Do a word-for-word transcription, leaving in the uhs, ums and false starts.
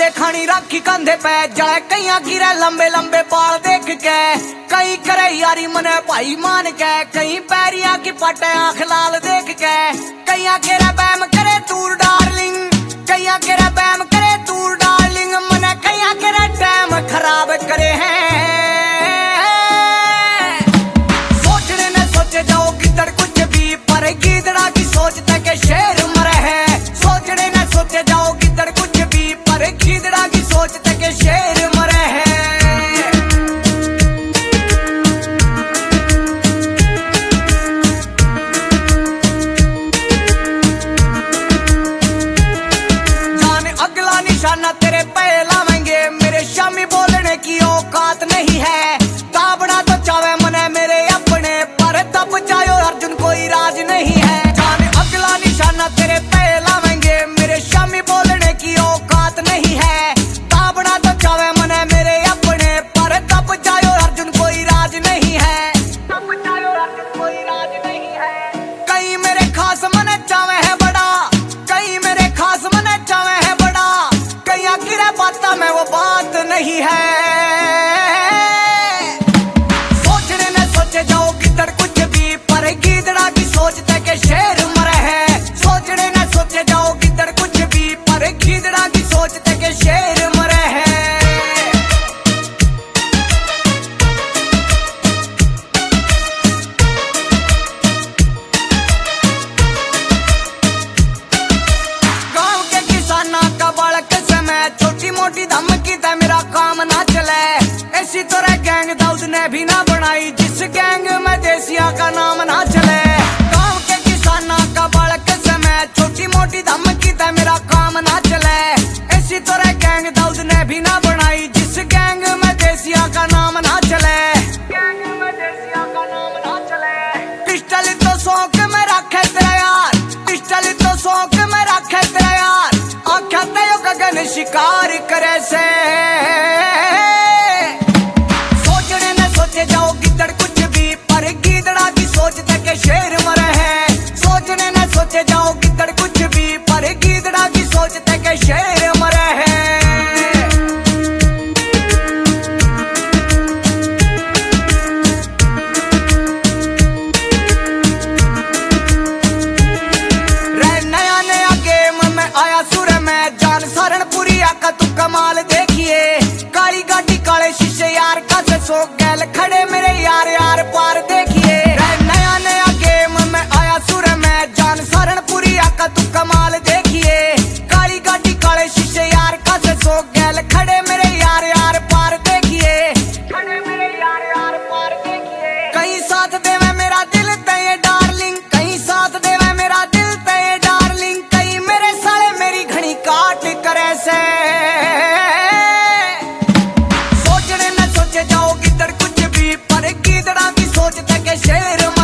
दे खानी राखी कंधे पे जड़े कईया गिरे लंबे लंबे बाल देख के, कई करे यारी मने भाई मान के, कई पैरिया की पटे आंख लाल देख के, कईया केरा बैम करे तूर डार्लिंग, कईया केरा बैम करे तूर डार्लिंग, मने कईया केरा टाइम खराब करे हैं। सोचने न सोचे जाओ गिद्दड़ कुछ भी, पर गिद्दड़ा की सोचते के शेर मरे हैं। सोचने न सोचे जाओ गिद्दड़ कुछ भी, पर गिद्दड़ा की सोचते के शेर मरे हैं। जाने अगला निशाना तेरे पे लावेंगे, मेरे शामी बोलने की औकात नहीं है। ताबड़ा तो चावे मने मेरे अपने, पर तब चाहो अर्जुन कोई राज नहीं है। जाने अगला निशाना तेरे पे लावेंगे, मेरे शामी बोलने की औकात नहीं है। ताबड़ा तो चावे मने मेरे अपने, पर तब चाहो अर्जुन कोई राज नहीं है। तब चाहो अर्जुन कोई राज नहीं है। कई मेरे खास मने चावे है बड़ा, कई मेरे खास मने चावे है बड़ा, कई गिरे बाता में वो बात नहीं है। सोचने न सोचे जाओ गिद्दड़ कुछ भी, पर गिद्दड़ा की सोचते के शेर मरे हैं। सोचने न सोचे जाओ गिद्दड़ कुछ भी, पर गिद्दड़ा की सोचते के शेर मरे हैं। गांव के किसाना का बालक समय, छोटी मोटी धमकी ते मेरा काम ना चले। ऐसी तरह गैंग दाऊद ने भी ना बनाई, जिस गैंग में देसिया का नाम ना चले। गांव के किसाना का बालक समय, छोटी मोटी धमकी ते मेरा काम ना चले। ऐसी तरह गैंग दाऊद ने भी ना बनाई, जिस गैंग में देसिया का नाम ना चले। गैंग में देसिया का नाम ना चले। पिस्टल तो शौक में रखे तेरा यार, पिस्टल तो शौक में रखे तेरा यार, आख्या तेयो गगन शिकार करे से। सोचने न सोचे जाओ गिद्दड़ कुछ भी, पर गिद्दड़ा की सोचते के शेर मरे हैं। सोचने न सोचे जाओ गिद्दड़ कुछ भी, पर गिद्दड़ा की सोचते के शेर मरे हैं। रे नया नया गेम में आया सुर में, जान सारणपुरी आका तू कमाल देखिए। काली गाड़ी काले शीशे यार का से सो गैल खड़े मेरे यार यार पार देखिए। रे नया नया गेम में आया सुर में, जान सारणपुरी आका तू कमाल देखिए। काली गाड़ी काले शीशे यार का से सो गैल खड़े मेरे यार यार पार देखिए। खड़े मेरे यार यार पार देखिए। कहीं साथ देवे मेरा दिल ते डार्लिंग, कहीं साथ देवे मेरा दिल ते डार्लिंग, कहीं मेरे साले मेरी घड़ी काट करे से। सोचने न सोचे जाओ गिद्दड़ कुछ भी, पर गिद्दड़ा की सोचते के शेर